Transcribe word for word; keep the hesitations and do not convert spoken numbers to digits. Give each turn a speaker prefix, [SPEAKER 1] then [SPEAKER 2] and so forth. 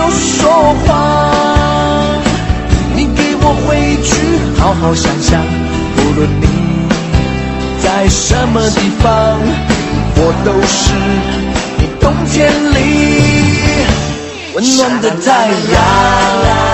[SPEAKER 1] 要说谎，你给我回去好好想想，无论你在什么地方，我都是你冬天里温暖的太阳。